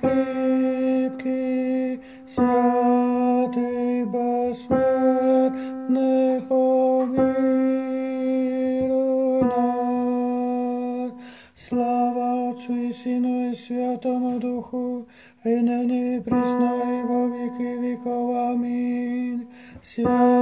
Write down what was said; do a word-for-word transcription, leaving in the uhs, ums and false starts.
кріпкий, святий, безсмертний, помилуй нас. Слава Отцу і Сину і Святому Духу, і нині, і присно, і во віки віков. Амінь. Святий